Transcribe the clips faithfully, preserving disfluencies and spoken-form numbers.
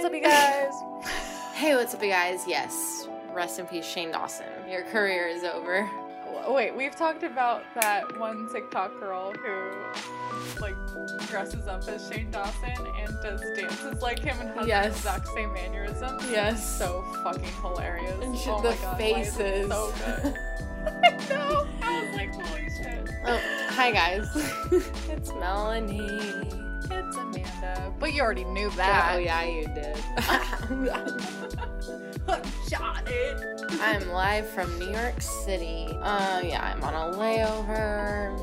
what's up, you guys? Hey, what's up, you guys? Yes, rest in peace, Shane Dawson. Your career is over. Wait, we've talked about that one TikTok girl who, like, dresses up as Shane Dawson and does dances like him and has Yes. the exact same mannerisms. Yes. So fucking hilarious. And she, oh the my God, faces. why is it so good. I know. I was like, holy shit. Oh, hi, guys. It's Melanie. It's Amanda. But you already knew that. Oh, yeah, you did. Shot it. I'm live from New York City. Uh, yeah, I'm on a layover.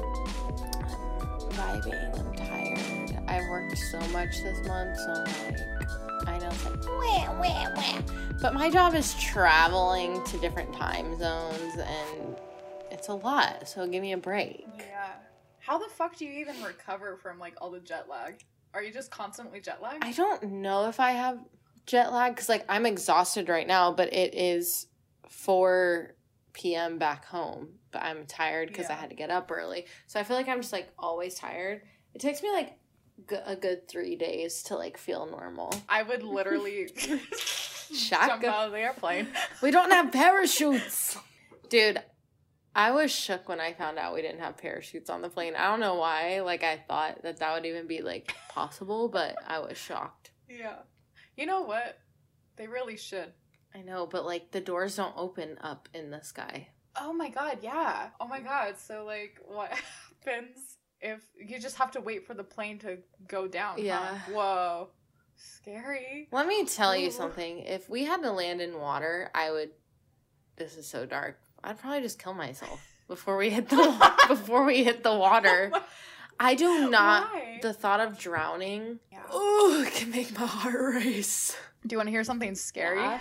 I'm vibing. I'm tired. I've worked so much this month, so, like, I know it's like, wah, wah, wah. But my job is traveling to different time zones, and it's a lot, so give me a break. Yeah. How the fuck do you even recover from, like, all the jet lag? Are you just constantly jet lagged? I don't know if I have jet lag, because, like, I'm exhausted right now, but it is four p.m. back home, but I'm tired because Yeah. I had to get up early. So I feel like I'm just, like, always tired. It takes me, like, g- a good three days to, like, feel normal. I would literally Shaka. jump out of the airplane. We don't have parachutes! Dude, I was shook when I found out we didn't have parachutes on the plane. I don't know why. Like, I thought that that would even be, like, possible, but I was shocked. Yeah. You know what? They really should. I know, but, like, the doors don't open up in the sky. Oh my God, yeah. Oh my God. So, like, what happens if you just have to wait for the plane to go down? Huh? Yeah. Whoa. Scary. Let me tell you Ooh. something. If we had to land in water, I would... This is so dark. I'd probably just kill myself before we hit the before we hit the water. I do not... Why? The thought of drowning... Yeah. Oh, it can make my heart race. Do you want to hear something scary? Yeah.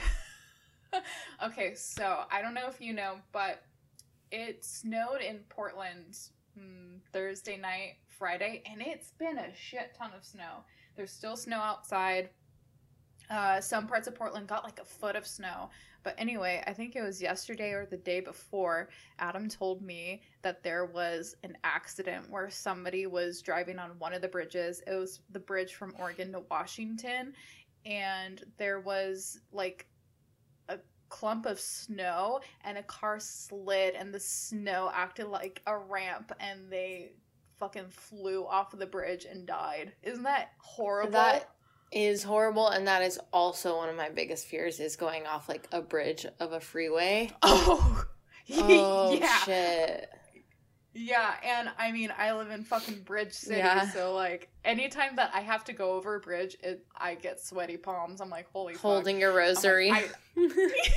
Okay, so I don't know if you know, but it snowed in Portland hmm, Thursday night, Friday, and it's been a shit ton of snow. There's still snow outside. Uh, some parts of Portland got like a foot of snow. But anyway, I think it was yesterday or the day before, Adam told me that there was an accident where somebody was driving on one of the bridges. It was the bridge from Oregon to Washington. And there was like a clump of snow and a car slid and the snow acted like a ramp and they fucking flew off of the bridge and died. Isn't that horrible? That is horrible, and that is also one of my biggest fears, is going off, like, a bridge of a freeway. Oh, Oh, yeah. shit. Yeah, and I mean, I live in fucking Bridge City, Yeah. so, like, anytime that I have to go over a bridge, it, I get sweaty palms. I'm like, holy Holding fuck. your rosary. I'm like, I,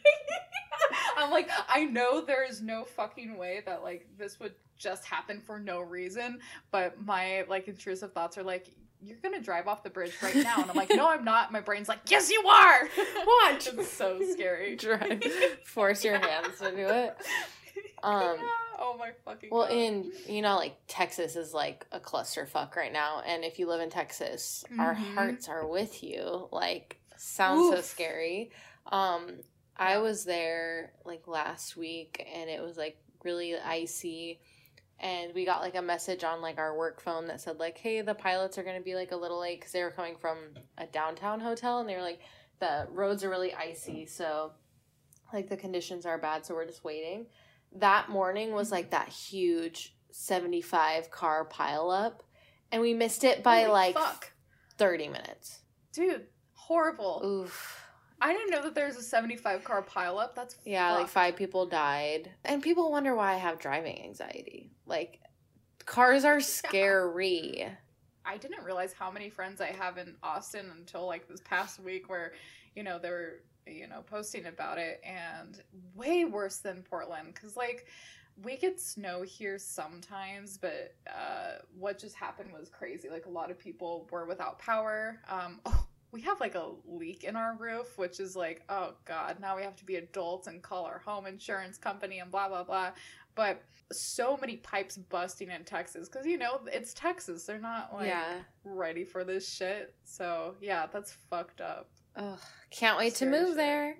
I'm like, I know there is no fucking way that, like, this would just happen for no reason, but my, like, intrusive thoughts are like, you're gonna drive off the bridge right now. And I'm like, no, I'm not. My brain's like, yes, you are! Watch. It's so scary. Drive. Force your hands to do it. Um, Yeah. Oh my fucking Well, God. in, you know, like, Texas is, like, a clusterfuck right now. And if you live in Texas, our Mhm. hearts are with you. Like, sounds so Oof. scary. Um, I Yeah. was there, like, last week, and it was, like, really icy. And we got, like, a message on, like, our work phone that said, like, hey, the pilots are going to be, like, a little late because they were coming from a downtown hotel. And they were like, the roads are really icy, so, like, the conditions are bad, so we're just waiting. That morning was, like, that huge seventy-five car pileup. And we missed it by, Holy like, fuck. thirty minutes. Dude, horrible. Oof. I didn't know that there's a seventy-five car pileup. That's Yeah, like, fucked. five people died. And people wonder why I have driving anxiety. Like, cars are scary. I didn't realize how many friends I have in Austin until, like, this past week where, you know, they were, you know, posting about it, and way worse than Portland. Because, like, we get snow here sometimes, but uh, what just happened was crazy. Like, a lot of people were without power. Um, oh, we have, like, a leak in our roof, which is like, oh, God, now we have to be adults and call our home insurance company and blah, blah, blah. But so many pipes busting in Texas because, you know, it's Texas. They're not, like, Yeah. ready for this shit. So, yeah, that's fucked up. Ugh, can't wait Scary to move shit. there.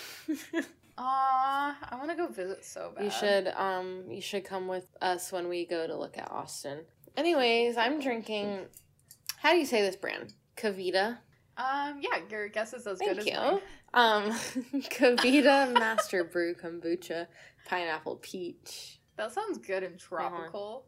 Aw, I want to go visit so bad. You should um you should come with us when we go to look at Austin. Anyways, I'm drinking, how do you say this brand? Kavita. Um, yeah, your guess is as Thank good you. as mine. Um, Kavita Master Brew Kombucha Pineapple Peach. That sounds good and tropical.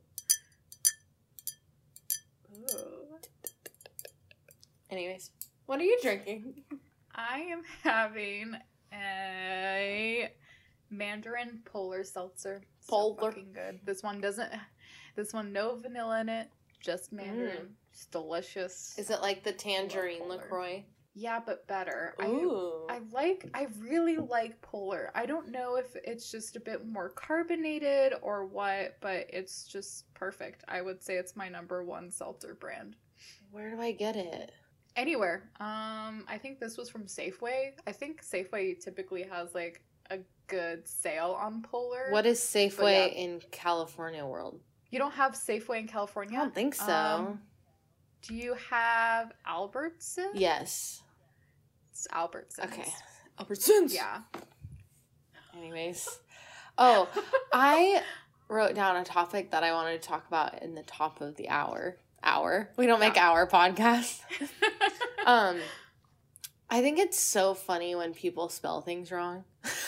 Ooh. Anyways, what are you drinking? I am having a Mandarin Polar Seltzer. So Polar. fucking good. This one doesn't. This one no vanilla in it. Just Mandarin. Mm. It's delicious. Is it like the tangerine Polar. LaCroix? Yeah, but better. Ooh. I I like. I really like Polar. I don't know if it's just a bit more carbonated or what, but it's just perfect. I would say it's my number one seltzer brand. Where do I get it? Anywhere. Um, I think this was from Safeway. I think Safeway typically has like a good sale on Polar. What is Safeway yeah. in California world? You don't have Safeway in I California? don't think so. Um, do you have Albertsons? Yes. It's Albertsons. Okay. Albertsons. Yeah. Anyways. Oh, I wrote down a topic that I wanted to talk about in the top of the hour. Hour. We don't make Yeah. hour podcasts. um, I think it's so funny when people spell things wrong.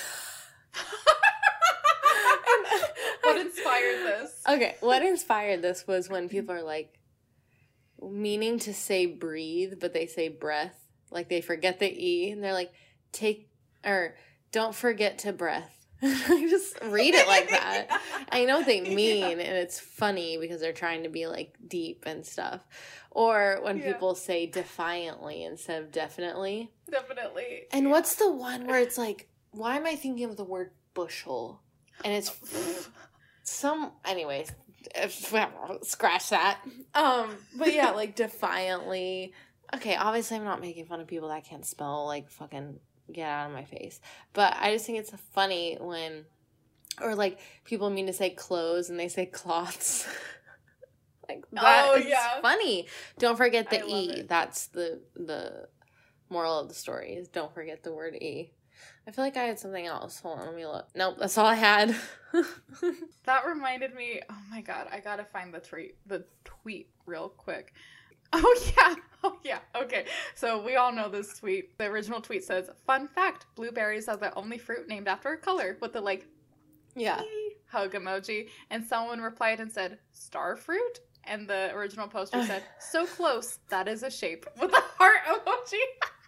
What inspired this? Okay, what inspired this was when people are like meaning to say breathe, but they say breath. Like they forget the E and they're like, take or don't forget to breath. I just read it like that. I know what they mean, and it's funny because they're trying to be like deep and stuff. Or when Yeah. people say defiantly instead of definitely. Definitely. And Yeah. what's the one where it's like, why am I thinking of the word bushel? And it's some, anyways, scratch that. Um, but yeah, like defiantly. Okay, obviously I'm not making fun of people that can't spell, like fucking get out of my face. But I just think it's funny when, or like people mean to say clothes and they say cloths. Like that Oh, is yeah. funny. Don't forget the I love E. it. That's the the moral of the story is don't forget the word E. I feel like I had something else. Hold on, let me look. Nope, that's all I had. That reminded me. Oh my god, I gotta find the tweet. The tweet real quick. Oh yeah. Oh yeah. Okay. So we all know this tweet. The original tweet says, "Fun fact: blueberries are the only fruit named after a color." With the like Yeah. hug emoji, and someone replied and said, "Star fruit." And the original poster said, "So close, that is a shape," with a heart emoji.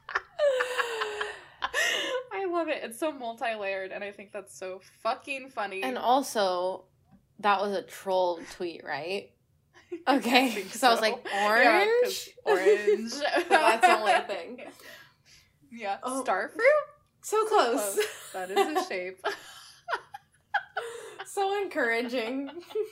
I love it. It's so multi-layered, and I think that's so fucking funny. And also, that was a troll tweet, right? I Okay. think So I was like, Yeah, 'cause orange? orange. That's the only thing. Yeah. Oh. Star fruit? So close. Close. That is a shape. So encouraging.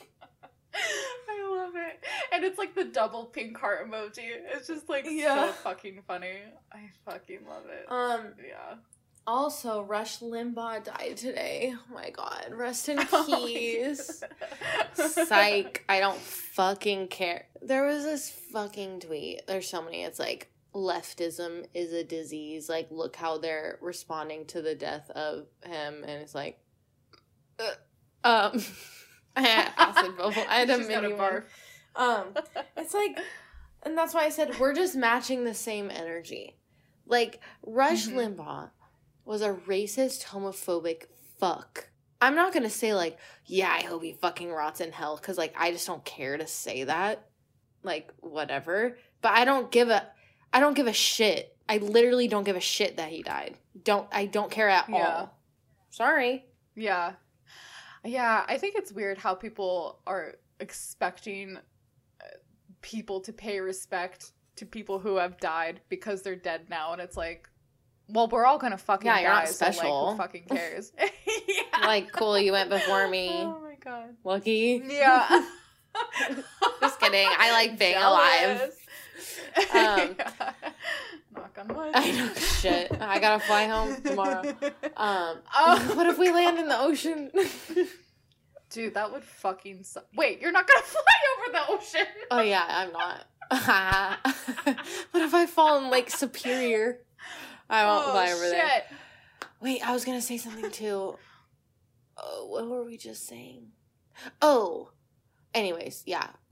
I love it. And it's like the double pink heart emoji. It's just like Yeah. so fucking funny. I fucking love it. Um. Yeah. Also, Rush Limbaugh died today. Oh my god. Rest in Oh, peace. yeah. Psych. I don't fucking care. There was this fucking tweet. There's so many. It's like, leftism is a disease. Like, look how they're responding to the death of him. And it's like, uh, um, I had acid bubble. I had a She's got a mini one. barf. Um, it's like, and that's why I said we're just matching the same energy. Like, Rush Mhm. Limbaugh was a racist, homophobic fuck. I'm not gonna say, like, yeah, I hope he fucking rots in hell, because, like, I just don't care to say that. Like, whatever. But I don't give a, I don't give a shit. I literally don't give a shit that he died. Don't, I don't care at Yeah. all. Sorry. Yeah. Yeah, I think it's weird how people are expecting uh, people to pay respect to people who have died because they're dead now, and it's like, well, we're all gonna fucking Yeah, die, you're not so like, special. who fucking cares? Yeah. Like, cool, you went before me. Oh my god. Lucky. Yeah. Just kidding. I like being alive. Jealous. Um, Yeah. Knock on wood. I know, shit. I gotta fly home tomorrow. Um, Oh, what if we land in the ocean? dude, that would fucking suck. Wait, you're not gonna fly over the ocean? Oh yeah, I'm not. What if I fall in Lake Superior? I won't Oh, fly over shit. there. Wait, I was gonna say something too. Oh, what were we just saying? Oh, anyways, yeah.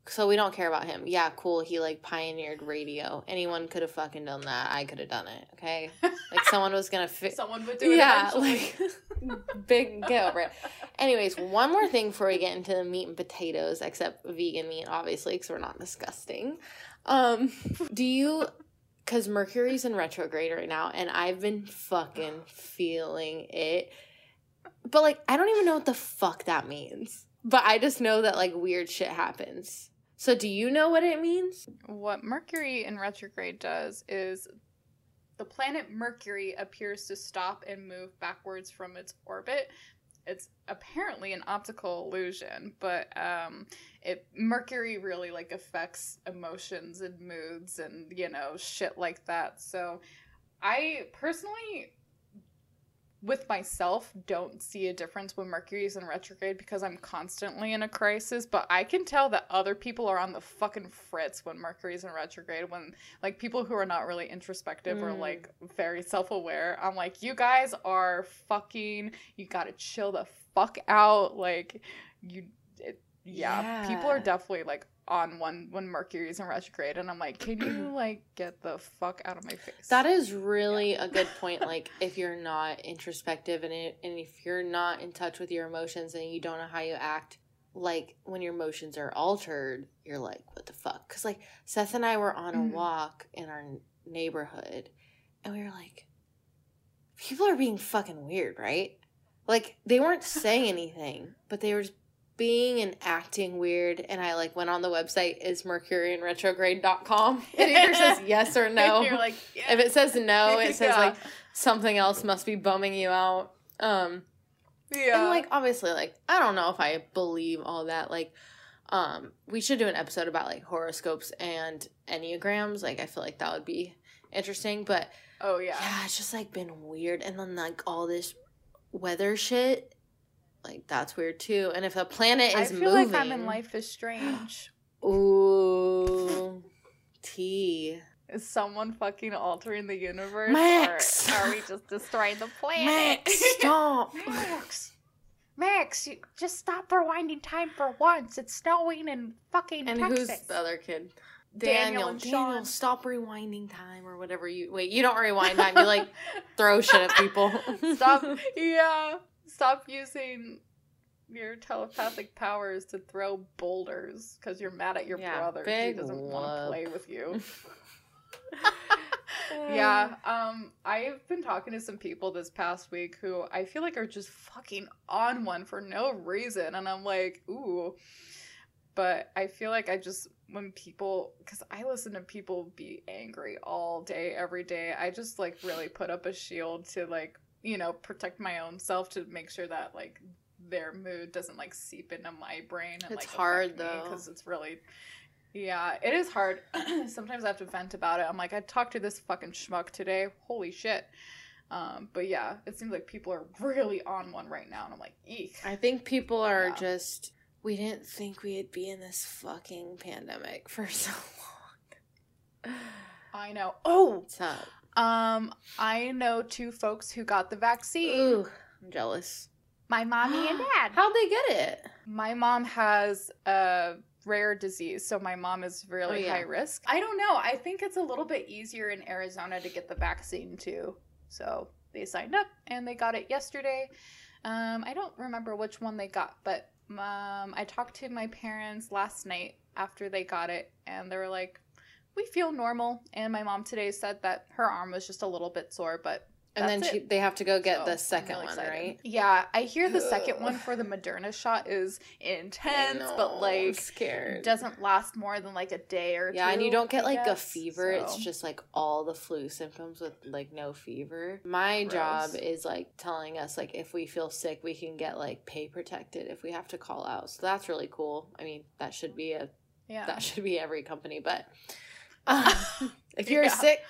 So we don't care about him. Yeah, cool. He like pioneered radio. Anyone could have fucking done that. I could have done it. Okay, like someone was gonna fit. Someone would do it. Yeah, eventually. like big get over it. Anyways, one more thing before we get into the meat and potatoes, except vegan meat, obviously, because we're not disgusting. Um, do you? Because Mercury's in retrograde right now, and I've been fucking feeling it. But like, I don't even know what the fuck that means. But I just know that like weird shit happens. So do you know what it means? What Mercury in retrograde does is the planet Mercury appears to stop and move backwards from its orbit. It's apparently an optical illusion, but um, it Mercury really like affects emotions and moods and, you know, shit like that. So I personally, with myself, don't see a difference when Mercury is in retrograde because I'm constantly in a crisis, but I can tell that other people are on the fucking fritz when Mercury's in retrograde, when like people who are not really introspective mm. or like very self-aware. I'm like, you guys are fucking, you gotta chill the fuck out. Like you, it, yeah, yeah, people are definitely like on one when Mercury's in retrograde, and I'm like, can you like get the fuck out of my face? That is really yeah. a good point. Like, if you're not introspective and it, and if you're not in touch with your emotions and you don't know how you act, like when your emotions are altered, you're like, what the fuck? Because like Seth and I were on a mm. walk in our neighborhood, and we were like, people are being fucking weird, right? Like they weren't saying anything, but they were just being and acting weird. And I like went on the website is mercury in retrograde dot com. It either says yes or no. You're like, yeah. If it says no, it says yeah. like something else must be bumming you out. Um yeah. And like obviously like I don't know if I believe all that. Like um we should do an episode about like horoscopes and enneagrams. Like I feel like that would be interesting. But oh yeah. Yeah, it's just like been weird. And then like all this weather shit, like that's weird too. And if a planet is moving, I feel moving, like I'm in Life is Strange. Ooh, tea. Is someone fucking altering the universe? Max, or are we just destroying the planet? Max, stop. Max, Max, you just stop rewinding time for once. It's snowing in fucking and Texas. And who's the other kid? Daniel, Daniel, and Daniel, Sean. Stop rewinding time or whatever you. Wait, you don't rewind time. You like throw shit at people. Stop. Yeah. Stop using your telepathic powers to throw boulders because you're mad at your yeah, brother. He doesn't want to play with you. uh, yeah. Um, I've been talking to some people this past week who I feel like are just fucking on one for no reason. And I'm like, ooh. But I feel like I just, when people, because I listen to people be angry all day, every day, I just like really put up a shield to like, you know, protect my own self to make sure that like their mood doesn't like seep into my brain. And, it's like, hard though. Because it's really, yeah, it is hard. Sometimes I have to vent about it. I'm like, I talked to this fucking schmuck today. Holy shit. Um, but yeah, it seems like people are really on one right now. And I'm like, eek. I think people are yeah. just, we didn't think we'd be in this fucking pandemic for so long. I know. Oh! What's up? Um, I know two folks who got the vaccine. Ooh, I'm jealous. My mommy and dad. How'd they get it? My mom has a rare disease, so my mom is really oh, yeah. high risk. I don't know. I think it's a little bit easier in Arizona to get the vaccine too. So they signed up and they got it yesterday. Um, I don't remember which one they got, but um, I talked to my parents last night after they got it, and they were like, we feel normal. And my mom today said that her arm was just a little bit sore, but and then she, they have to go get so, the second really one, excited. Right? Yeah, I hear the second one for the Moderna shot is intense, know, but like I'm scared. Doesn't last more than like a day or yeah, two. Yeah, and you don't get I like guess, a fever. so. It's just like all the flu symptoms with like no fever. My Gross. job is like telling us like if we feel sick, we can get like pay protected if we have to call out. So that's really cool. I mean, that should be a yeah. that should be every company, but um, if you're yeah. sick,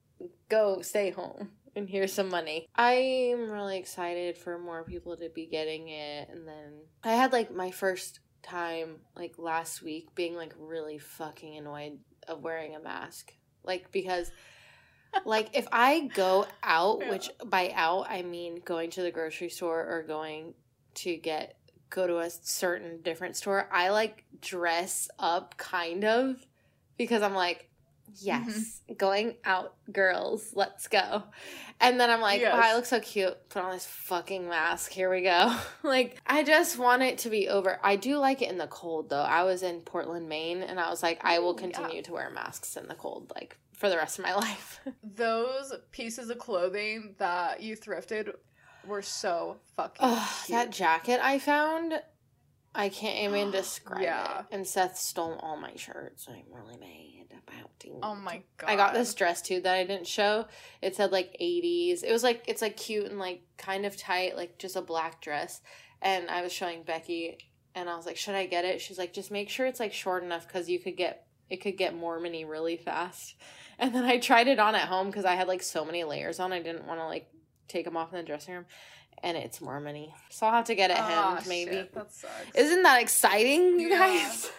go stay home. And here's some money. I'm really excited for more people to be getting it. And then I had like my first time like last week being like really fucking annoyed of wearing a mask. Like because like if I go out, yeah. which by out I mean going to the grocery store or going to get go to a certain different store, I like dress up kind of because I'm like, yes, mm-hmm. going out, girls, let's go. And then I'm like, yes. oh, I look so cute. Put on this fucking mask. Here we go. Like, I just want it to be over. I do like it in the cold, though. I was in Portland, Maine, and I was like, I will continue yeah. to wear masks in the cold, like, for the rest of my life. Those pieces of clothing that you thrifted were so fucking oh, cute. That jacket I found, I can't even describe yeah. it. And Seth stole all my shirts. I'm really mad about it. Oh my god. I got this dress too that I didn't show. It said like eighties. It was like, it's like cute and like kind of tight, like just a black dress. And I was showing Becky and I was like, should I get it? She's like, just make sure it's like short enough because you could get, it could get Mormon-y really fast. And then I tried it on at home because I had like so many layers on. I didn't want to like take them off in the dressing room. And it's Mormon-y. So I'll have to get it hemmed, oh, maybe. Shit, that sucks. Isn't that exciting, you yeah. guys?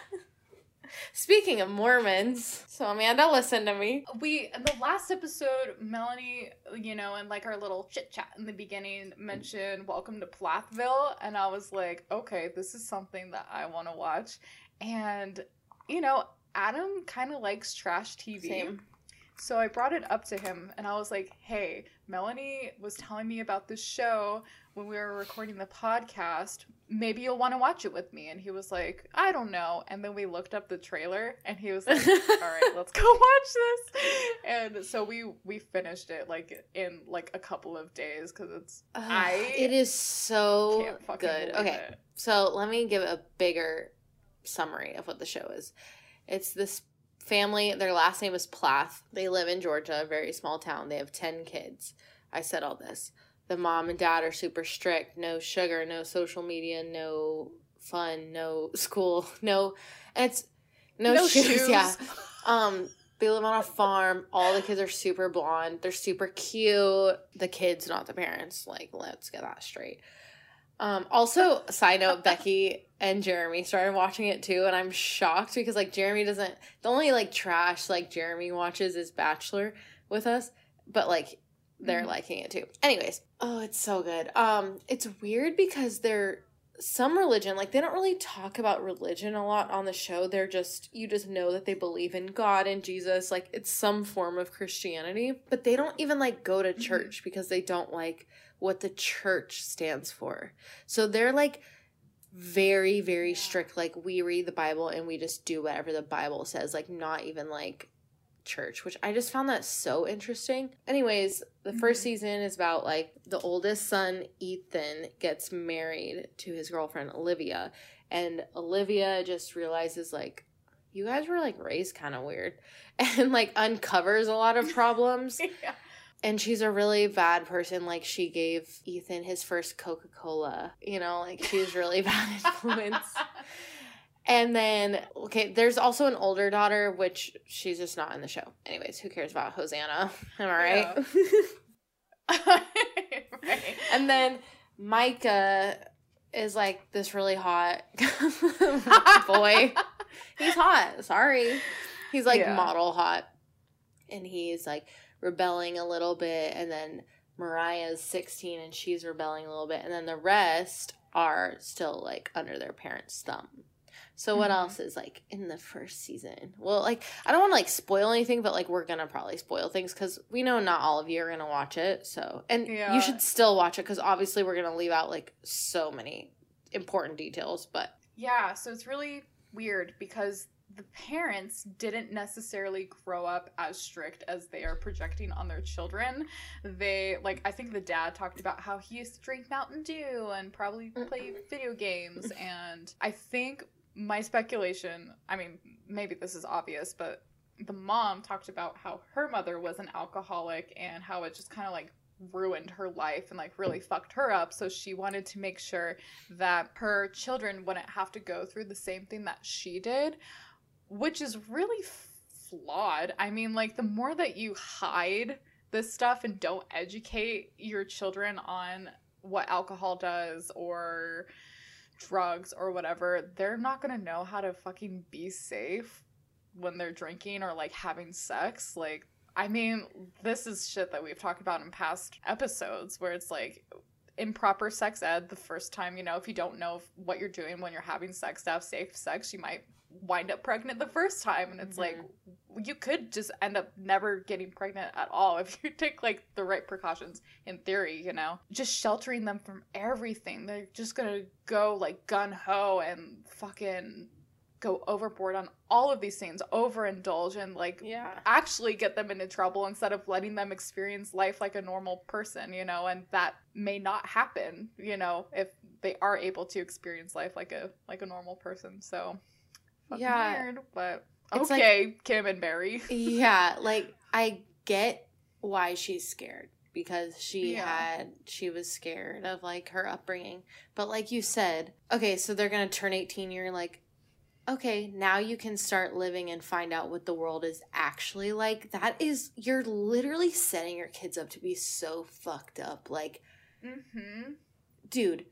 Speaking of Mormons, so Amanda, listen to me. We, in the last episode, Melanie, you know, in like our little chit chat in the beginning, mentioned Welcome to Plathville. And I was like, okay, this is something that I want to watch. And, you know, Adam kind of likes trash T V. Same. So I brought it up to him and I was like, hey, Melanie was telling me about this show when we were recording the podcast. Maybe you'll want to watch it with me. And he was like, I don't know. And then we looked up the trailer and he was like, all right, let's go watch this. And so we we finished it like in like a couple of days because it's uh, I it is so can't fucking good. Okay, it. So let me give a bigger summary of what the show is. It's this family, their last name is Plath. They live in Georgia, a very small town. They have ten kids. I said all this. The mom and dad are super strict. No sugar, no social media, no fun, no school, no, it's no, no shoes. shoes. Yeah. Um, they live on a farm. All the kids are super blonde. They're super cute. The kids, not the parents. Like, let's get that straight. Um, also, side note, Becky and Jeremy started watching it too, and I'm shocked because, like, Jeremy doesn't, the only, like, trash, like, Jeremy watches is Bachelor with us, but, like, they're mm-hmm. liking it too. Anyways, oh, it's so good. Um, it's weird because they're, some religion, like, they don't really talk about religion a lot on the show. They're just, you just know that they believe in God and Jesus, like, it's some form of Christianity, but they don't even, like, go to church mm-hmm. because they don't like what the church stands for. So they're like very, very strict. Like, we read the Bible and we just do whatever the Bible says, like not even like church, which I just found that so interesting. Anyways, the first mm-hmm. season is about like the oldest son, Ethan, gets married to his girlfriend, Olivia. And Olivia just realizes like, you guys were like raised kind of weird, and like uncovers a lot of problems. yeah. And she's a really bad person. Like, she gave Ethan his first Coca-Cola. You know, like, she's really bad influence. And then, okay, there's also an older daughter, which she's just not in the show. Anyways, who cares about Hosanna? Am I right? Yeah. right. And then Micah is, like, this really hot boy. He's hot. Sorry. He's, like, yeah. model hot. And he's, like, rebelling a little bit, and then Mariah's sixteen and she's rebelling a little bit, and then the rest are still like under their parents' thumb. So what mm-hmm. else is like in the first season? Well, like, I don't want to like spoil anything, but like we're gonna probably spoil things because we know not all of you are gonna watch it. So, and yeah. you should still watch it because obviously we're gonna leave out like so many important details. But yeah, so it's really weird because the parents didn't necessarily grow up as strict as they are projecting on their children. They, like, I think the dad talked about how he used to drink Mountain Dew and probably play video games. And I think my speculation, I mean, maybe this is obvious, but the mom talked about how her mother was an alcoholic and how it just kind of like ruined her life and like really fucked her up. So she wanted to make sure that her children wouldn't have to go through the same thing that she did, which is really flawed. I mean, like, the more that you hide this stuff and don't educate your children on what alcohol does or drugs or whatever, they're not gonna know how to fucking be safe when they're drinking or, like, having sex. Like, I mean, this is shit that we've talked about in past episodes where it's like, improper sex ed the first time, you know, if you don't know what you're doing when you're having sex to have safe sex, you might wind up pregnant the first time. And it's mm-hmm. like, you could just end up never getting pregnant at all if you take, like, the right precautions, in theory, you know? Just sheltering them from everything. They're just gonna go, like, gun-ho and fucking go overboard on all of these things, overindulge, and, like, yeah. actually get them into trouble instead of letting them experience life like a normal person, you know? And that may not happen, you know, if they are able to experience life like a like a normal person. So, fucking yeah. weird, but it's okay, like, Kim and Barry. Yeah, like, I get why she's scared. Because she yeah. had, she was scared of, like, her upbringing. But like you said, okay, so they're going to turn eighteen, you're like, okay, now you can start living and find out what the world is actually like. That is, you're literally setting your kids up to be so fucked up. Like, mm-hmm. dude,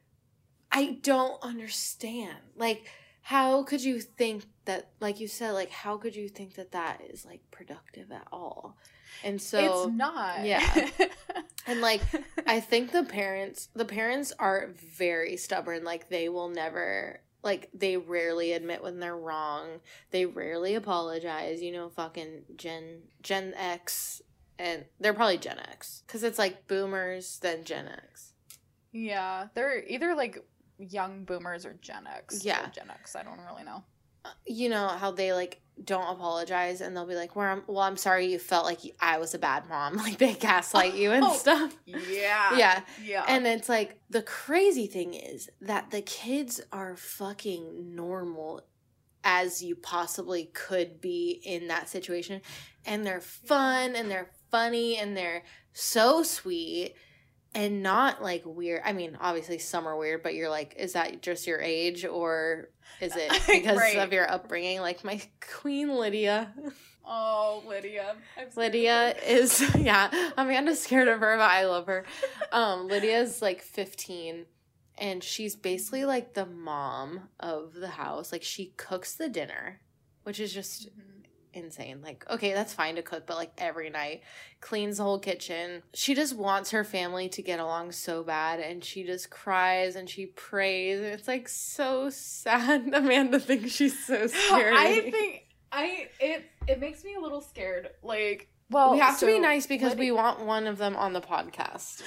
I don't understand. Like, how could you think that, like you said, like, how could you think that that is, like, productive at all? And so it's not. Yeah. And, like, I think the parents, the parents are very stubborn. Like, they will never, like, they rarely admit when they're wrong. They rarely apologize. You know, fucking Gen, Gen X, and they're probably Gen X. Because it's, like, boomers, then Gen X. Yeah. They're either, like, young boomers or Gen X. Yeah. Or Gen X. I don't really know. You know how they, like, don't apologize, and they'll be like, well, I'm, well, I'm sorry you felt like I was a bad mom. Like, they gaslight you and oh, stuff. Yeah. Yeah. Yeah. And it's like, the crazy thing is that the kids are fucking normal as you possibly could be in that situation. And they're fun, and they're funny, and they're so sweet. And not, like, weird. I mean, obviously some are weird, but you're like, is that just your age, or is it because right. of your upbringing? Like, my queen Lydia. Oh, Lydia. Lydia is, yeah, Amanda's scared of her, but I love her. Um, Lydia's, like, fifteen, and she's basically, like, the mom of the house. Like, she cooks the dinner, which is just... Mm-hmm. insane. Like, okay, that's fine to cook, but, like, every night, cleans the whole kitchen. She just wants her family to get along so bad, and she just cries and she prays, and it's, like, so sad. Amanda thinks she's so scary. I think I it it makes me a little scared. Like, well, we have so to be nice because Lydia- we want one of them on the podcast.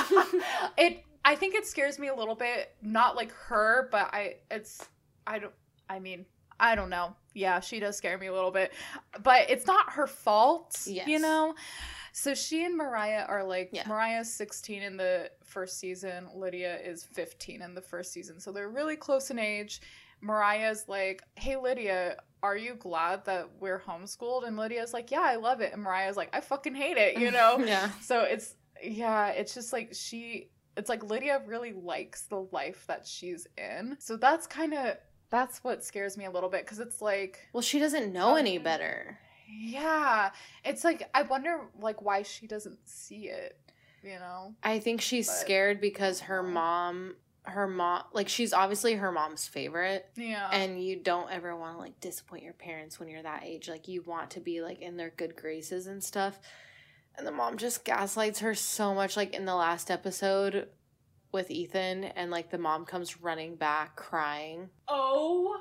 it I think it scares me a little bit, not like her, but I it's I don't I mean I don't know. Yeah, she does scare me a little bit. But it's not her fault, yes. you know? So she and Mariah are like, yeah. Mariah's sixteen in the first season. Lydia is fifteen in the first season. So they're really close in age. Mariah's like, hey, Lydia, are you glad that we're homeschooled? And Lydia's like, yeah, I love it. And Mariah's like, I fucking hate it, you know? Yeah. So it's, yeah, it's just like she, it's like Lydia really likes the life that she's in. So that's kind of... That's what scares me a little bit, because it's like... Well, she doesn't know um, any better. Yeah. It's like, I wonder, like, why she doesn't see it, you know? I think she's but, scared because her mom... Her mom... Like, she's obviously her mom's favorite. Yeah. And you don't ever want to, like, disappoint your parents when you're that age. Like, you want to be, like, in their good graces and stuff. And the mom just gaslights her so much. Like, in the last episode... with Ethan, and, like, the mom comes running back crying. Oh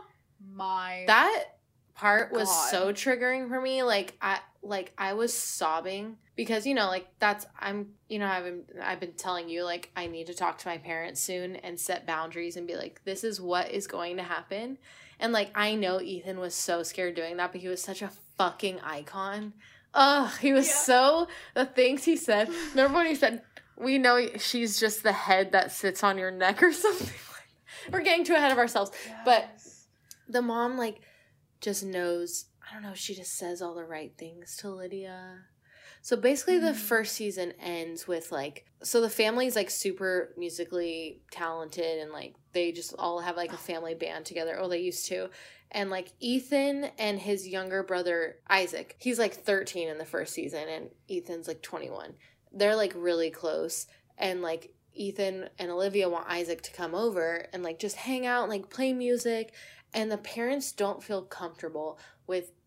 my that part was God. So triggering for me. Like, I like I was sobbing because, you know, like, that's I'm you know I've been I've been telling you, like, I need to talk to my parents soon and set boundaries and be like, this is what is going to happen. And, like, I know Ethan was so scared doing that, but he was such a fucking icon. Ugh, he was yeah. so the things he said. Remember when he said, we know she's just the head that sits on your neck or something like that. We're getting too ahead of ourselves. Yes. But the mom, like, just knows, I don't know, she just says all the right things to Lydia. So basically mm-hmm. the first season ends with, like, so the family's, like, super musically talented, and, like, they just all have, like, a family band together. Oh, they used to. And, like, Ethan and his younger brother, Isaac, he's, like, thirteen in the first season, and Ethan's, like, twenty-one. They're, like, really close, and, like, Ethan and Olivia want Isaac to come over and, like, just hang out and, like, play music, and the parents don't feel comfortable with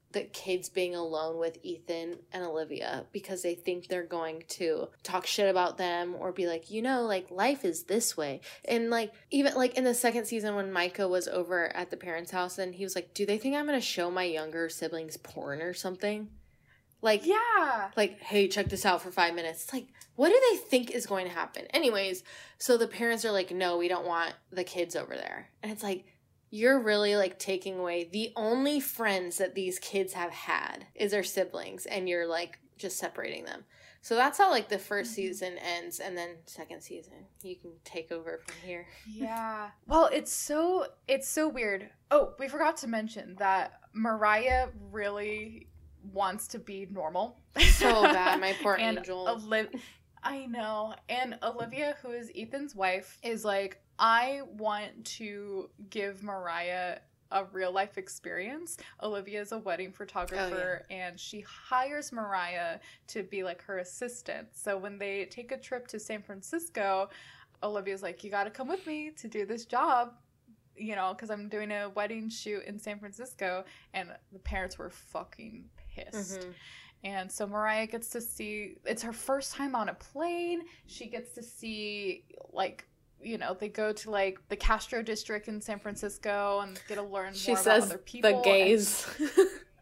the kids being alone with Ethan and Olivia because they think they're going to talk shit about them or be like, you know, like, life is this way. And, like, even, like, in the second season when Micah was over at the parents' house and he was like, do they think I'm going to show my younger siblings porn or something? Like, yeah. Like, hey, check this out for five minutes. It's like, what do they think is going to happen? Anyways, so the parents are like, no, we don't want the kids over there. And it's like, you're really, like, taking away the only friends that these kids have had is their siblings, and you're, like, just separating them. So that's how, like, the first mm-hmm. season ends, and then second season, you can take over from here. Yeah. Well, it's so, it's so weird. Oh, we forgot to mention that Mariah really wants to be normal. So bad, my poor and angel. Oli- I know. And Olivia, who is Ethan's wife, is like, I want to give Mariah a real life experience. Olivia is a wedding photographer, oh, yeah. and she hires Mariah to be like her assistant. So when they take a trip to San Francisco, Olivia's like, you got to come with me to do this job, you know, because I'm doing a wedding shoot in San Francisco. And the parents were fucking pissed. Mm-hmm. And so Mariah gets to see, it's her first time on a plane. She gets to see, like, you know, they go to, like, the Castro district in San Francisco and get to learn she more says about other people. The gays. And...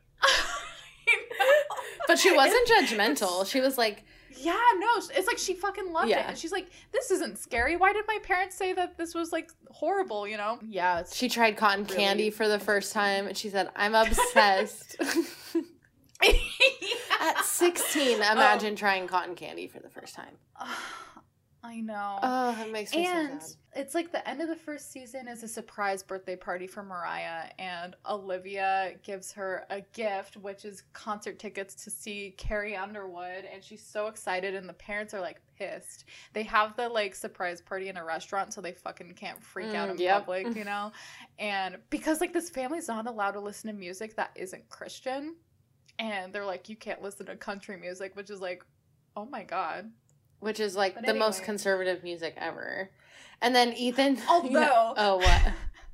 But she wasn't judgmental. She was like... Yeah, no, it's like she fucking loved yeah. it. And she's like, this isn't scary. Why did my parents say that this was, like, horrible, you know? Yeah. It's she tried cotton really candy for the first time, and she said, I'm obsessed. yeah. At sixteen, imagine oh. trying cotton candy for the first time. I know. Oh, it makes me and so sad. It's like the end of the first season is a surprise birthday party for Mariah, and Olivia gives her a gift, which is concert tickets to see Carrie Underwood, and she's so excited, and the parents are, like, pissed. They have the, like, surprise party in a restaurant, so they fucking can't freak mm, out in yep. public, you know? And because, like, this family's not allowed to listen to music that isn't Christian, and they're like, you can't listen to country music, which is like, oh my God. Which is, like, but the anyway. most conservative music ever. And then Ethan... Although... You know, oh, what?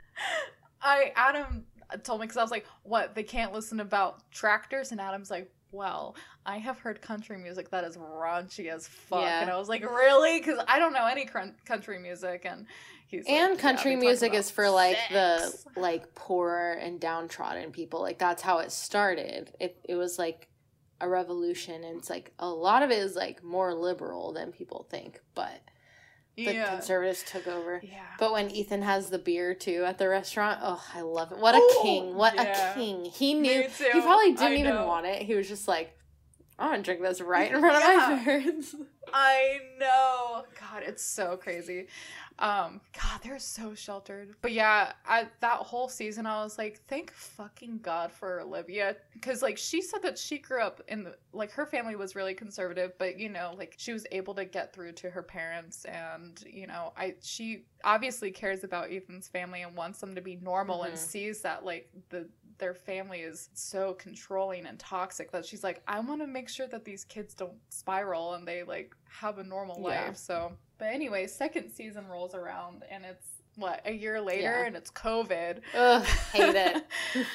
I, Adam told me, because I was like, what, they can't listen about tractors? And Adam's like, well, I have heard country music that is raunchy as fuck. Yeah. And I was like, really? Because I don't know any cr- country music. And he's And like, country yeah, music is for, like, sex. the, like, poor and downtrodden people. Like, that's how it started. It It was, like... a revolution, and it's like a lot of it is like more liberal than people think, but the yeah. conservatives took over. Yeah. But when Ethan has the beer too at the restaurant, oh, I love it. What a Ooh, king! What yeah. a king! He knew. He probably didn't I even know. want it. He was just like, I want to drink this right in front yeah. of my parents. I know. God, it's so crazy. Um, God, they're so sheltered. But yeah, I, that whole season, I was like, thank fucking God for Olivia. Because, like, she said that she grew up in, the, like, her family was really conservative. But, you know, like, she was able to get through to her parents. And, you know, I she obviously cares about Ethan's family and wants them to be normal mm-hmm. and sees that, like, the their family is so controlling and toxic that she's like, I want to make sure that these kids don't spiral and they, like, have a normal yeah. life. So, but anyway, second season rolls around and it's, what, a year later yeah. and it's COVID. Ugh, hate it.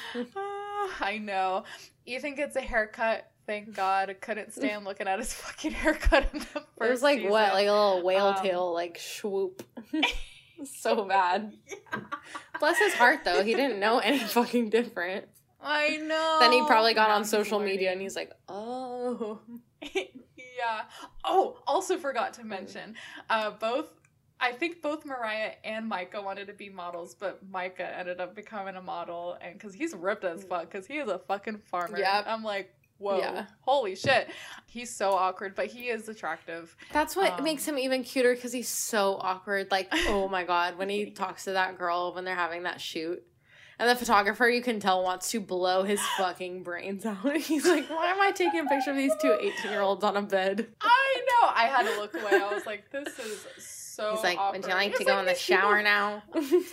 uh, I know. Ethan gets a haircut. Thank God. I couldn't stand looking at his fucking haircut in the first It was like, season. what, like a little whale um, tail, like, swoop. So bad. Yeah. Bless his heart, though. He didn't know any fucking different. I know. Then he probably got on social media and he's like, oh. Yeah. Oh, also forgot to mention, uh, both, I think both Mariah and Micah wanted to be models, but Micah ended up becoming a model, and because he's ripped as fuck, because he is a fucking farmer. Yeah. I'm like, whoa, yeah. Holy shit. He's so awkward, but he is attractive. That's what um, makes him even cuter, because he's so awkward. Like, oh my God, when he talks to that girl when they're having that shoot. And the photographer, you can tell, wants to blow his fucking brains out. He's like, why am I taking a picture of these two eighteen-year-olds on a bed? I know. I had to look away. I was like, this is so He's like, awkward. would you like He's to go like, in the shower now?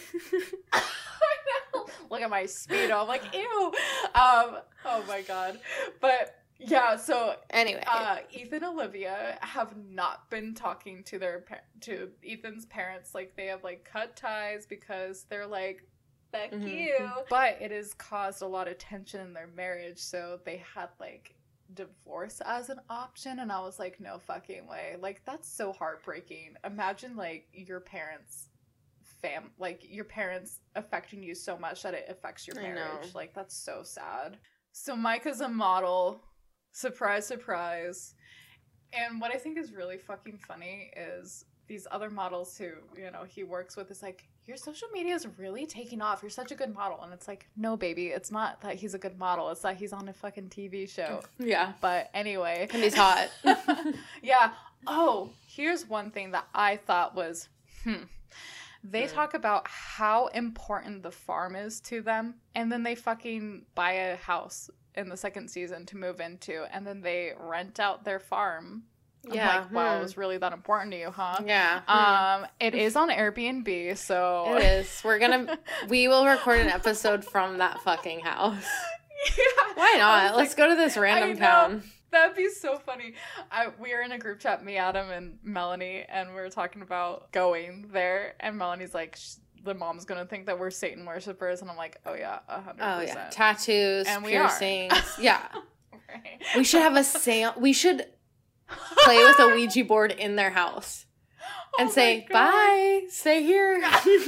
I know. Look at my Speedo. I'm like, ew. Um, oh my God. But yeah, so anyway, uh, Ethan and Olivia have not been talking to their par- to Ethan's parents. Like, they have, like, cut ties because they're like, fuck Mhm. you. But it has caused a lot of tension in their marriage, so they had like divorce as an option, and I was like, no fucking way. Like, that's so heartbreaking. Imagine like your parents fam like your parents affecting you so much that it affects your I marriage. know. Like, that's so sad. So Micah's a model. Surprise, surprise. And what I think is really fucking funny is these other models who, you know, he works with is like, your social media is really taking off. You're such a good model. And it's like, no, baby, it's not that he's a good model. It's that he's on a fucking T V show. Yeah. But anyway. And he's hot. Yeah. Oh, here's one thing that I thought was, hmm. They Hmm. talk about how important the farm is to them, and then they fucking buy a house in the second season to move into, and then they rent out their farm. I'm Yeah. like, wow, hmm. it was really that important to you, huh? Yeah. hmm. Um, it is on Airbnb, so It is. We're gonna. We will record an episode from that fucking house. Yeah. Why I not? was Let's like, go to this random I know. town. That'd be so funny. I we were in a group chat, me, Adam, and Melanie, and we were talking about going there. And Melanie's like, Sh- the mom's gonna think that we're Satan worshippers, and I'm like, oh yeah, a hundred Oh percent. yeah, tattoos, And we are. piercings. Yeah, Right. we should have a seance. We should play with a Ouija board in their house and Oh say my God. bye. Stay here.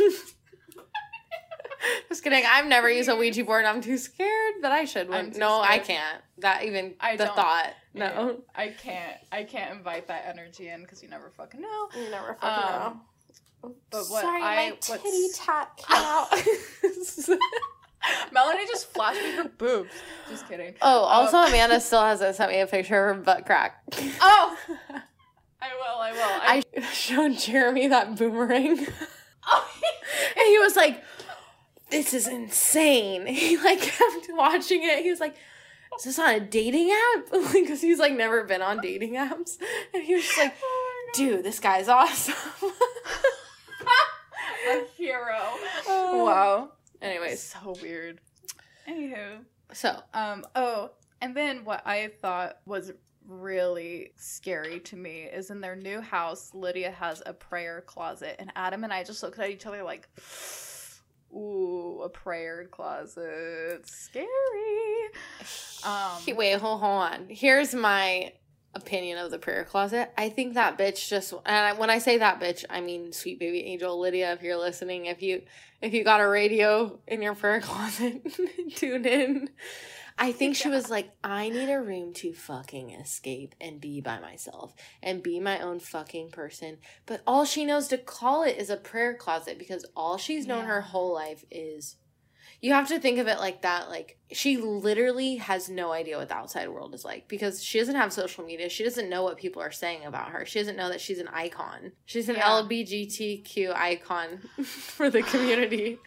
Just kidding. I've never used a Ouija board. I'm too scared, but I should. I'm too no, I scared. can't. That even I the don't- thought. No, I can't. I can't invite that energy in because you never fucking know. you never fucking know. But what Sorry, I my what's- titty tat came out. Melanie just flashed me her boobs. Just kidding. Oh, also Um, Amanda still hasn't sent me a picture of her butt crack. Oh, I will. I will. I, I showed Jeremy that boomerang, and oh, he was like, "This is insane." He like kept watching it. He was like, "Is this on a dating app?" Because he's like never been on dating apps, and he was just like, oh "Dude, this guy's awesome." a hero. Oh. Wow. Anyways, So weird. Anywho. so Um, oh, and then what I thought was really scary to me is in their new house, Lydia has a prayer closet, and Adam and I just looked at each other like, ooh, a prayer closet. Scary. Um, He- wait, hold, hold on. Here's my opinion of the prayer closet. I think that bitch just, and I, when I say that bitch, I mean sweet baby angel Lydia. If you're listening, if you if you got a radio in your prayer closet, tune in. I think she Yeah. was like, I need a room to fucking escape and be by myself and be my own fucking person. But all she knows to call it is a prayer closet because all she's known her Yeah. whole life is. You have to think of it like that. Like, she literally has no idea what the outside world is like because she doesn't have social media. She doesn't know what people are saying about her. She doesn't know that she's an icon. She's an Yeah. L G B T Q icon for the community.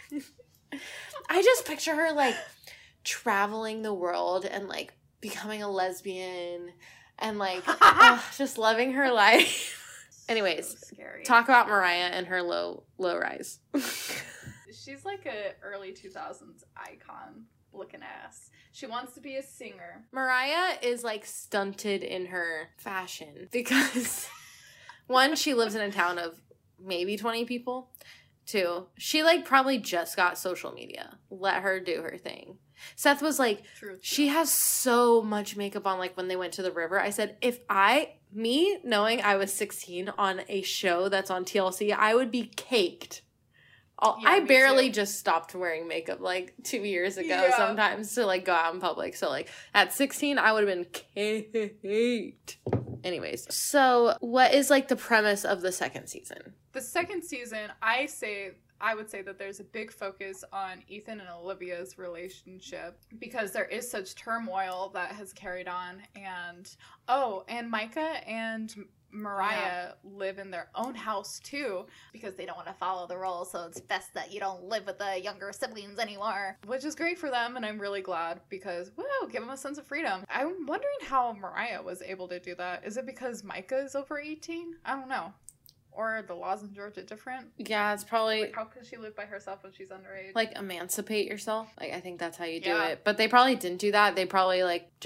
I just picture her, like, traveling the world and, like, becoming a lesbian and, like, ugh, just loving her life. Anyways, so scary. talk about Mariah and her low low rise. She's like a early two thousands icon looking ass. She wants to be a singer. Mariah is like stunted in her fashion because one, she lives in a town of maybe twenty people. Two, she like probably just got social media. Let her do her thing. Seth was like, True. she has so much makeup on, like when they went to the river. I said, if I, me knowing I was sixteen on a show that's on T L C, I would be caked. I'll- Yeah, I me barely too. just stopped wearing makeup like two years ago Yeah. sometimes to like go out in public. So like at sixteen, I would have been caked. Anyways, so what is like the premise of the second season? The second season, I say I would say that there's a big focus on Ethan and Olivia's relationship because there is such turmoil that has carried on. And oh, and Micah and Mariah live in their own house too because they don't want to follow the rules, so it's best that you don't live with the younger siblings anymore, which is great for them, and I'm really glad because woo, give them a sense of freedom. I'm wondering how Mariah was able to do that. Is it because Micah is over eighteen? I don't know. Or the laws in Georgia different? Yeah, it's probably Like, how could she live by herself when she's underage? like emancipate yourself. Like I think that's how you do Yeah. it. But they probably didn't do that. They probably like just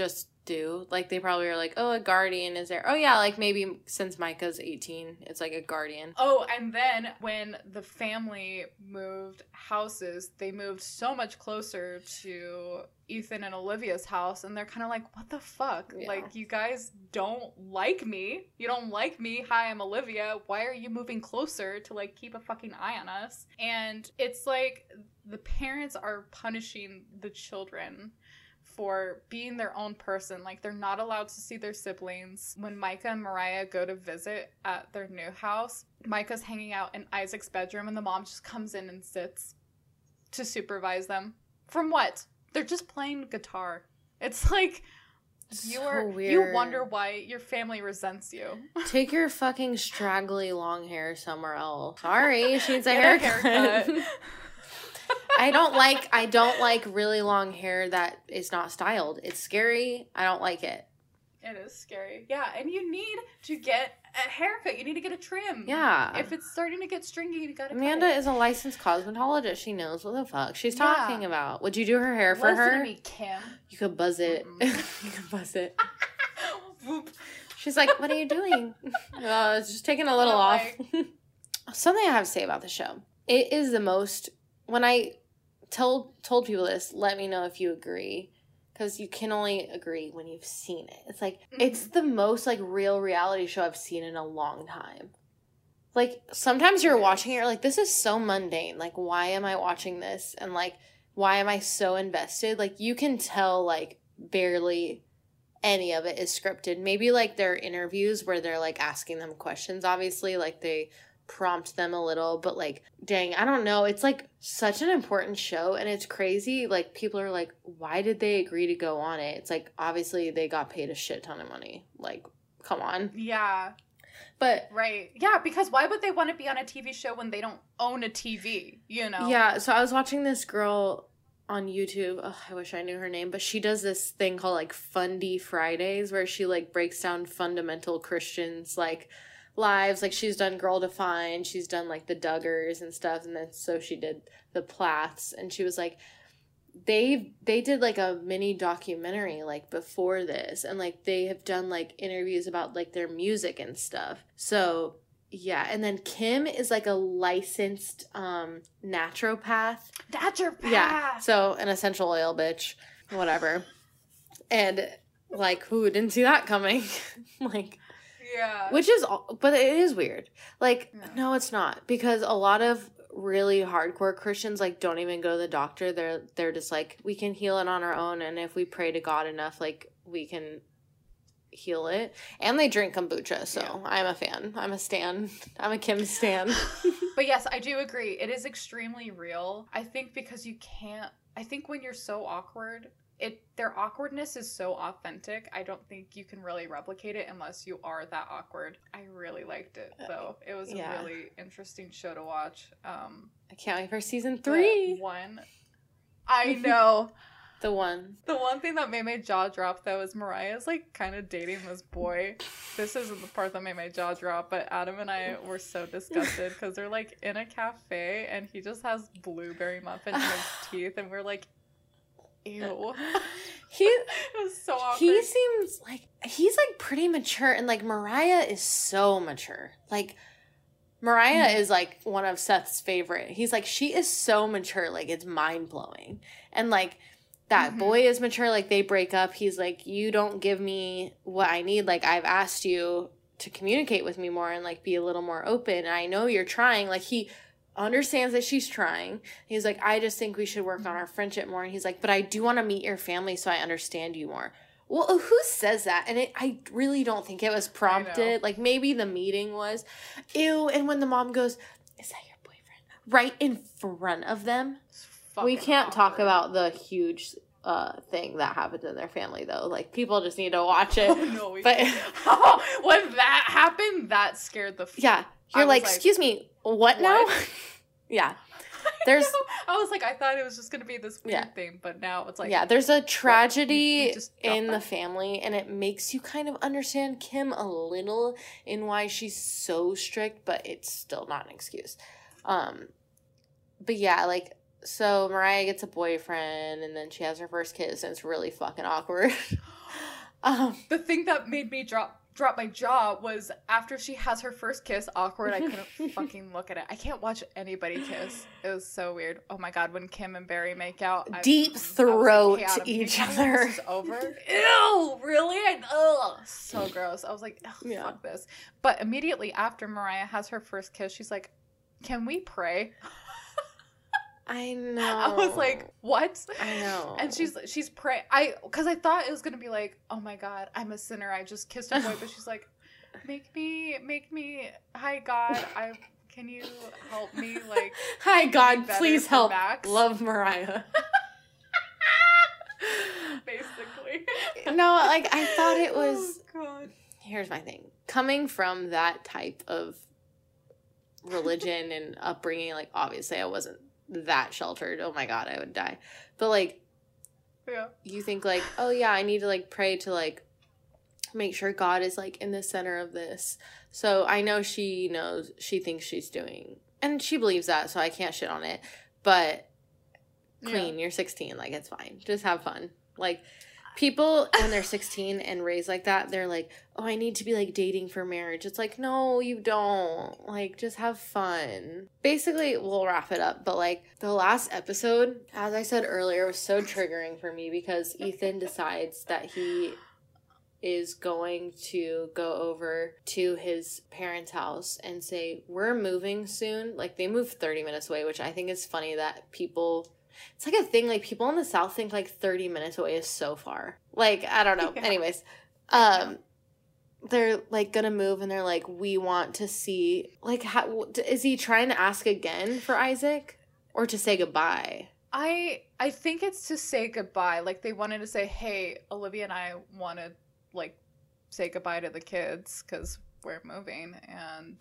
do. Like, they probably are like, oh, a guardian is there. Oh, yeah, like, maybe since Micah's eighteen, it's like a guardian. Oh, and then when the family moved houses, they moved so much closer to Ethan and Olivia's house, and they're kind of like, what the fuck? Yeah. Like, you guys don't like me. You don't like me. Hi, I'm Olivia. Why are you moving closer to, like, keep a fucking eye on us? And it's like the parents are punishing the children for being their own person. Like, they're not allowed to see their siblings. When Micah and Mariah go to visit at their new house, Micah's hanging out in Isaac's bedroom, and the mom just comes in and sits to supervise them. From what? They're just playing guitar. It's like, you are, So weird. you wonder why your family resents you. Take your fucking straggly long hair somewhere else. Sorry, she needs a Get a haircut. haircut. I don't like I don't like really long hair that is not styled. It's scary. I don't like it. It is scary. Yeah, and you need to get a haircut. You need to get a trim. Yeah. If it's starting to get stringy, you gotta Amanda cut it. is a licensed cosmetologist. She knows what the fuck she's Yeah. talking about. Would you do her hair for Listen her? to me, Kim. You could buzz it. Mm-mm. You could buzz it. Whoop. She's like, what are you doing? Uh, it's just taking a little I'm off. like- Something I have to say about the show. It is the most, when I told told people this, let me know if you agree. Because you can only agree when you've seen it. It's like, Mhm. it's the most, like, real reality show I've seen in a long time. Like, sometimes you're It watching it, is. you're like, this is so mundane. Like, why am I watching this? And, like, why am I so invested? Like, you can tell, like, barely any of it is scripted. Maybe, like, their interviews where they're, like, asking them questions, obviously. Like, they prompt them a little, but, like, dang, I don't know. It's, like, such an important show, and it's crazy. Like, people are like, why did they agree to go on it? It's like, obviously, they got paid a shit ton of money. Like, come on. Yeah, But, right. Yeah, because why would they want to be on a T V show when they don't own a T V, you know? yeah, so I was watching this girl on YouTube. Ugh, I wish I knew her name, but she does this thing called, like, Fundy Fridays, where she, like, breaks down fundamental Christians, like, lives. Like, she's done Girl Defined, she's done, like, the Duggars and stuff, and then so she did the Plaths, and she was like, they they did, like, a mini documentary, like, before this, and, like, they have done, like, interviews about, like, their music and stuff. So yeah, and then Kim is, like, a licensed um naturopath. Naturopath. Yeah, so an essential oil bitch, whatever. And, like, who didn't see that coming? Like, Yeah. which is, all- but it is weird. Like, Yeah. no, it's not, because a lot of really hardcore Christians, like, don't even go to the doctor. They're they're just like, we can heal it on our own, and if we pray to God enough, like, we can heal it. And they drink kombucha, so Yeah. I'm a fan. I'm a stan. I'm a Kim stan. But yes, I do agree. It is extremely real. I think because you can't, I think when you're so awkward, it their awkwardness is so authentic. I don't think you can really replicate it unless you are that awkward. I really liked it though. It was Yeah. a really interesting show to watch. Um I can't wait for season the three. one I know. The one. The one thing that made my jaw drop though is Mariah's like kind of dating this boy. This isn't the part that made my jaw drop, but Adam and I were so disgusted because they're like in a cafe and he just has blueberry muffin in his teeth, and we're like, ew. He It was so awkward. he seems like he's like pretty mature, and like Mariah is so mature. Like Mariah Mhm. is like one of Seth's favorite. He's like, she is so mature, like it's mind blowing. And like that Mhm. boy is mature, like they break up. He's like, you don't give me what I need. Like I've asked you to communicate with me more and like be a little more open. And I know you're trying. Like he understands that she's trying. He's like, I just think we should work on our friendship more. And he's like, but I do want to meet your family so I understand you more. Well, who says that? And it, I really don't think it was prompted. Like maybe the meeting was, ew. And when the mom goes, is that your boyfriend? Right in front of them. It's We fucking can't talk awkward. about the huge uh, thing that happened in their family though. Like people just need to watch it. Oh, no, we But can't. When that happened, that scared the f- yeah, I you're was like, like, excuse me, what, now? what? Yeah. There's I was like, I thought it was just gonna be this weird Yeah. thing, but now it's like, yeah, there's a tragedy you just dropped in the that? family, and it makes you kind of understand Kim a little in why she's so strict, but it's still not an excuse. Um, but yeah, like, so Mariah gets a boyfriend, and then she has her first kiss, and it's really fucking awkward. Um, the thing that made me drop drop my jaw was after she has her first kiss, awkward. I couldn't fucking look at it. I can't watch anybody kiss. It was so weird. Oh my god, when Kim and Barry make out, I, deep I throat like, hey, each Adam, can you tell me when other. this is over. Ew, really? I, ugh, so gross. I was like, ugh, Yeah. fuck this. But immediately after Mariah has her first kiss, she's like, "Can we pray?" I know. I was like, "What?" I know. And she's she's pray I because I thought it was gonna be like, "Oh my god, I'm a sinner. I just kissed a boy," but she's like, "Make me, make me. Hi God, I can you help me? Like, hi God, better please for help. Max?" Love Mariah. Basically. No, like I thought it was. Oh god. Here's my thing. Coming from that type of religion and upbringing, like obviously I wasn't that sheltered. Oh my god, I would die. But like, Yeah. you think like, oh yeah, I need to like pray to like make sure God is like in the center of this. So I know she knows, she thinks she's doing, and she believes that, so I can't shit on it. But queen, Yeah. you're sixteen, like it's fine. Just have fun. Like people when they're sixteen and raised like that, they're like, oh, I need to be like dating for marriage. It's like, no, you don't. Like, just have fun. Basically, we'll wrap it up. But like the last episode, as I said earlier, was so triggering for me because Ethan decides that he is going to go over to his parents' house and say, we're moving soon. Like they moved thirty minutes away, which I think is funny that people... It's like a thing, like, people in the South think, like, thirty minutes away is so far. Like, I don't know. Yeah. Anyways, um, they're, like, gonna move, and they're like, we want to see, like, how, is he trying to ask again for Isaac? Or to say goodbye? I I think it's to say goodbye. Like they wanted to say, "Hey, Olivia and I want to like say goodbye to the kids because we're moving," and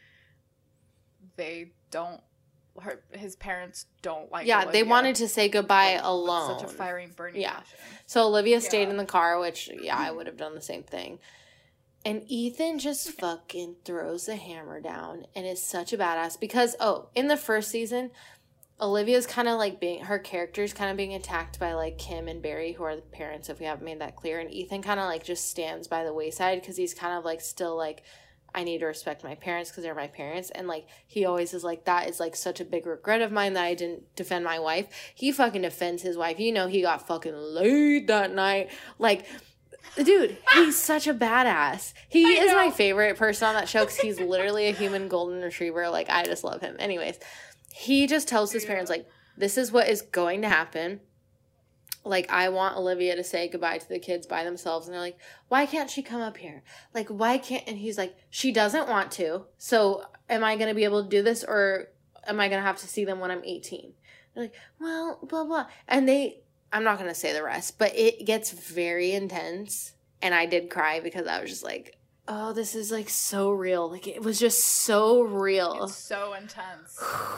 they don't. Her his parents don't like. Yeah, Olivia. they wanted to say goodbye Like, with alone. Such a fiery and burning Yeah. passion. So Olivia stayed Yeah. in the car, which, yeah, I would have done the same thing. And Ethan just fucking throws the hammer down and is such a badass. Because, oh, in the first season, Olivia's kind of like being, her character's kind of being attacked by like Kim and Barry, who are the parents, if we haven't made that clear. And Ethan kind of like just stands by the wayside because he's kind of like still like, I need to respect my parents because they're my parents. And like, he always is like, that is like such a big regret of mine that I didn't defend my wife. He fucking defends his wife. You know, he got fucking laid that night. Like, dude, he's such a badass. He I is know. my favorite person on that show because he's literally a human golden retriever. Like, I just love him. Anyways, he just tells his Yeah. parents, like, this is what is going to happen. Like, I want Olivia to say goodbye to the kids by themselves. And they're like, why can't she come up here? Like, why can't... And he's like, she doesn't want to. So am I going to be able to do this? Or am I going to have to see them when I'm eighteen? They're like, well, blah, blah. And they... I'm not going to say the rest. But it gets very intense. And I did cry because I was just like, oh, this is, like, so real. Like, it was just so real. It's so intense.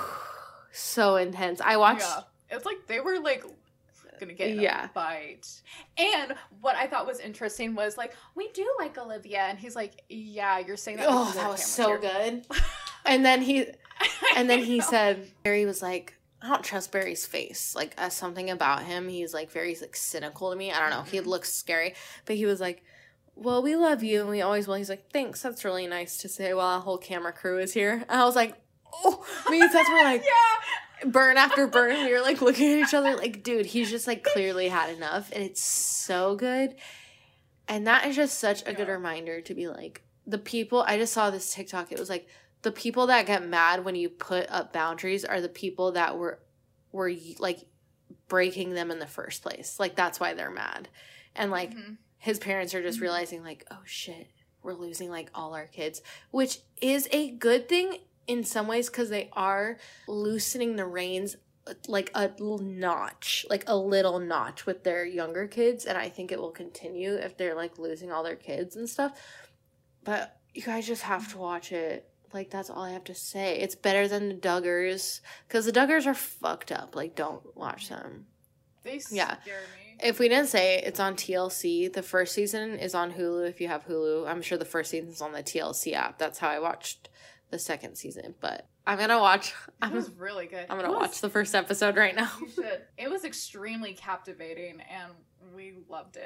So intense. I watched... Yeah, it's like they were like gonna get in Yeah. a fight. And what I thought was interesting was like, we do like Olivia, and he's like, yeah, you're saying that. Oh, because that our was camera's so here." good. And then he... And then I he know. said, Barry was like, I don't trust Barry's face. Like, uh, something about him, he's like very like cynical to me. I don't know. He Mhm. looks scary. But he was like, well, we love you and we always will. He's like, thanks. That's really nice to say while a whole camera crew is here. And I was like, oh, me and Seth were like, Yeah. burn after burn. We were like looking at each other like, dude, he's just like clearly had enough. And it's so good. And that is just such a good Yeah. reminder to be like, the people, I just saw this TikTok. It was like, the people that get mad when you put up boundaries are the people that were were like breaking them in the first place. Like, that's why they're mad. And like Mhm. his parents are just Mhm. realizing like, oh shit, we're losing like all our kids, which is a good thing in some ways because they are loosening the reins like a little notch, like a little notch with their younger kids. And I think it will continue if they're like losing all their kids and stuff. But you guys just have to watch it. Like, that's all I have to say. It's better than the Duggars. Because the Duggars are fucked up. Like, don't watch them. They Yeah. scare me. If we didn't say it, it's on T L C. The first season is on Hulu if you have Hulu. I'm sure the first season's on the T L C app. That's how I watched the second season. But I'm going to watch. It I'm, was really good. I'm It going to was- watch the first episode right now. You should. It was extremely captivating, and we loved it.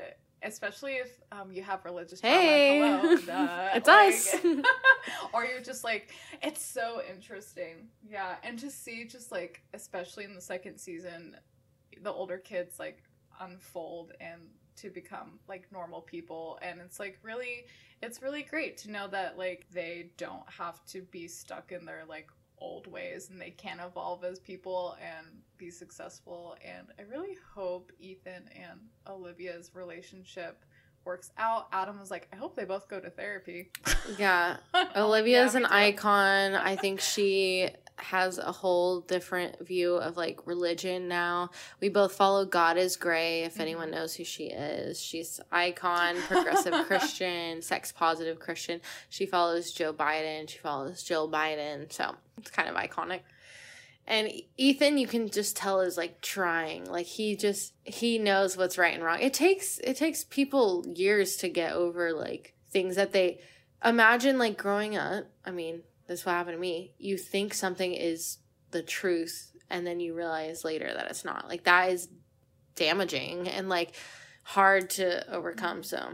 especially if um you have religious Hey. trauma. Hello, duh. It's Like, us. or you're just like, it's so interesting. Yeah, and to see just like, especially in the second season, the older kids like unfold and to become like normal people, and it's like really, it's really great to know that like they don't have to be stuck in their like old ways, and they can evolve as people and be successful. And I really hope Ethan and Olivia's relationship works out. Adam was like, I hope they both go to therapy. Yeah. I'm like, Olivia's yeah, an me too. icon. I think she has a whole different view of like religion now. We both follow God is Gray, if Mhm. anyone knows who she is. She's icon, progressive Christian, sex positive Christian. She follows Joe Biden. She follows Jill Biden. So it's kind of iconic. And Ethan, you can just tell, is like trying. Like he just he knows what's right and wrong. It takes it takes people years to get over like things that they imagine, like growing up. I mean, this is what happened to me. You think something is the truth, and then you realize later that it's not. Like that is damaging and like hard to overcome. So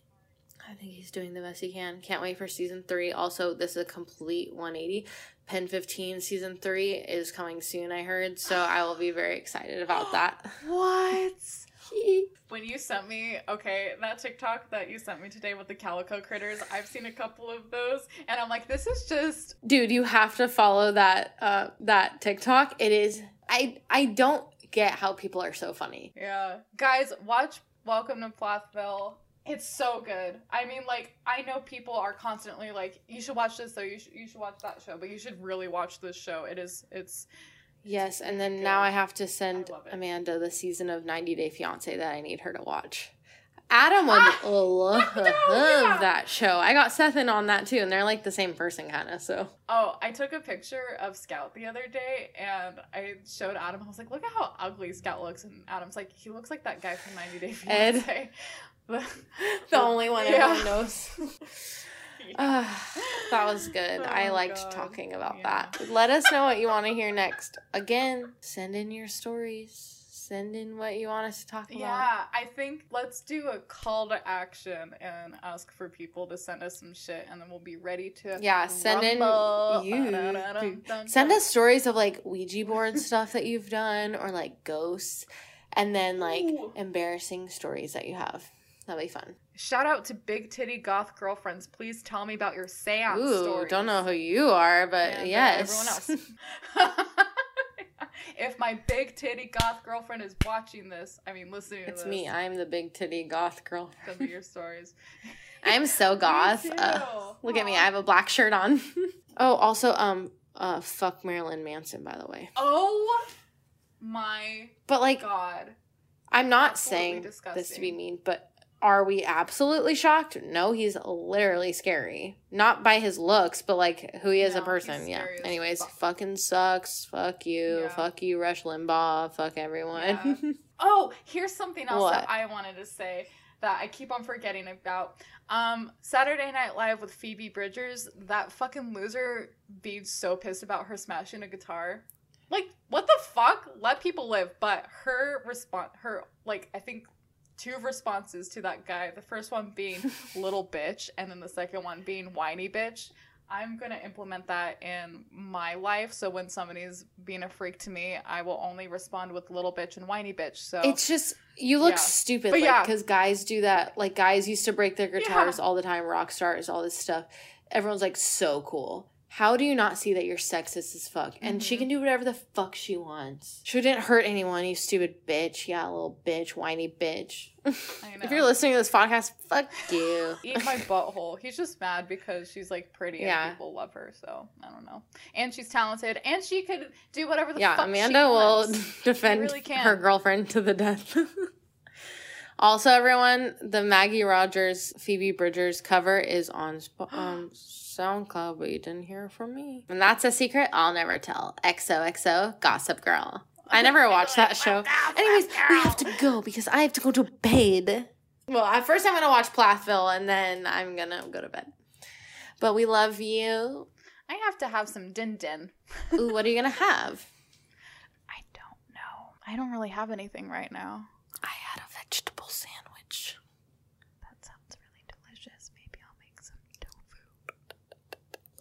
I think he's doing the best he can. Can't wait for season three. Also, this is a complete one eighty. Pen fifteen season three is coming soon, I heard. So I will be very excited about that. What? When you sent me, okay, that TikTok that you sent me today with the calico critters, I've seen a couple of those, and I'm like, this is just... Dude, you have to follow that uh that TikTok. It is I I don't get how people are so funny. Yeah. Guys, watch Welcome to Plathville. It's so good. I mean, like, I know people are constantly like, you should watch this, though, you should, you should watch that show, but you should really watch this show. It is, it's... Yes, and then good. now I have to send I love it. Amanda the season of ninety Day Fiancé that I need her to watch. Adam would Ah! love No, yeah. that show. I got Seth in on that too, and they're like the same person kind of, so. Oh, I took a picture of Scout the other day, and I showed Adam. I was like, look at how ugly Scout looks. And Adam's like, he looks like that guy from ninety Day Ed. Fiancé. The, The only one Yeah. everyone knows. Uh, that was good. Oh, I liked God. talking about Yeah. that. Let us know what you want to hear next. Again, send in your stories. Send in what you want us to talk about. Yeah, I think let's do a call to action and ask for people to send us some shit, and then we'll be ready to Yeah, send rumble. in you. Dun-dun-dun-dun. Dude, send us stories of like Ouija board stuff that you've done, or like ghosts, and then like Ooh. embarrassing stories that you have. That'll be fun. Shout out to Big Titty Goth Girlfriends. Please tell me about your seance Ooh, stories. don't know who you are, but And, uh, yes. everyone else. If my Big Titty Goth Girlfriend is watching this, I mean, listening to It's this, me. I'm the big titty goth girl. send me your stories. I'm so goth. Me too. Uh, look at me. Aw. I have a black shirt on. Oh, also, um, uh, fuck Marilyn Manson, by the way. Oh my But like, God. I'm not Absolutely saying this to be disgusting. mean, but are we absolutely shocked? No, he's literally scary. Not by his looks, but like who he is No, a person. he's Yeah. scary as Anyways, fuck. fucking sucks. Fuck you. Yeah. Fuck you, Rush Limbaugh. Fuck everyone. Oh, here's something else What? that I wanted to say that I keep on forgetting about. Um, Saturday Night Live with Phoebe Bridgers, that fucking loser being so pissed about her smashing a guitar. Like, what the fuck? Let people live. But her response, her, like, I think two responses to that guy. The first one being little bitch, and then the second one being whiny bitch. I'm gonna implement that in my life, so when somebody's being a freak to me, I will only respond with little bitch and whiny bitch. So It's just, you look Yeah. stupid, But like, yeah. because guys do that. Like, guys used to break their guitars Yeah. all the time, rock stars, all this stuff. Everyone's like, so cool. How do you not see that you're sexist as fuck? And she Mhm. can do whatever the fuck she wants. She didn't hurt anyone, you stupid bitch. Yeah, little bitch, whiny bitch. I know. If you're listening to this podcast, fuck you. Eat my butthole. He's just mad because she's like pretty Yeah. and people love her, so I don't know. And she's talented, and she could do whatever the Yeah, fuck Amanda she will wants. defend really can. her girlfriend to the death. Also, everyone, the Maggie Rogers, Phoebe Bridgers cover is on Sp- um, SoundCloud, but you didn't hear from me. And that's a secret I'll never tell. X O X O, Gossip Girl. I never watched that show. Anyways, we have to go because I have to go to bed. Well, at first I'm going to watch Plathville, and then I'm going to go to bed. But we love you. I have to have some din din. Ooh, what are you going to have? I don't know. I don't really have anything right now. I had a vegetable sandwich.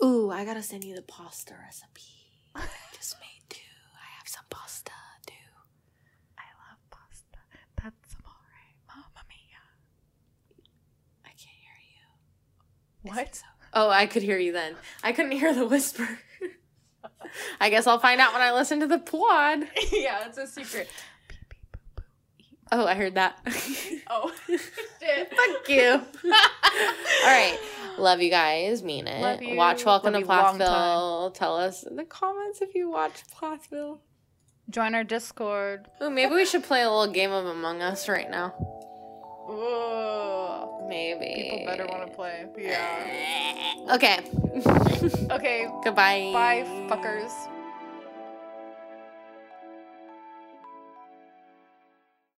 Ooh, I gotta send you the pasta recipe. I just made too. I have some pasta too. I love pasta. That's amore. Mamma mia. I can't hear you. What? So? Oh, I could hear you then. I couldn't hear the whisper. I guess I'll find out when I listen to the pod. Yeah, it's a secret. Oh, I heard that. Oh, shit. Fuck you. All right. Love you guys. Mean it. Love you. Watch Welcome Love to you long Plathville. Tell us in the comments if you watch Plathville. Join our Discord. Ooh, maybe we should play a little game of Among Us right now. Ooh. Maybe. People better want to play. Yeah. Okay. Okay. Goodbye. Bye, fuckers.